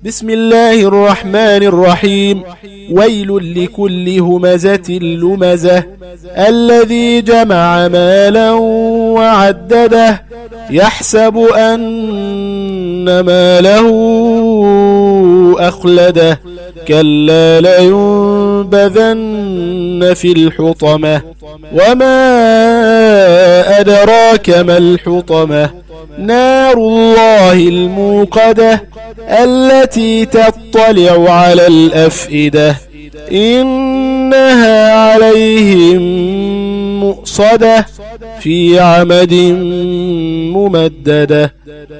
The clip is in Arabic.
بسم الله الرحمن الرحيم. ويل لكل همزة لمزة الذي جمع مالا وعدده يحسب أن ماله أخلده كلا لينبذن في الحطمة وما أدراك ما الحطمة نار الله الموقدة التي تطلع على الأفئدة إنها عليهم مؤصدة في عمد ممددة.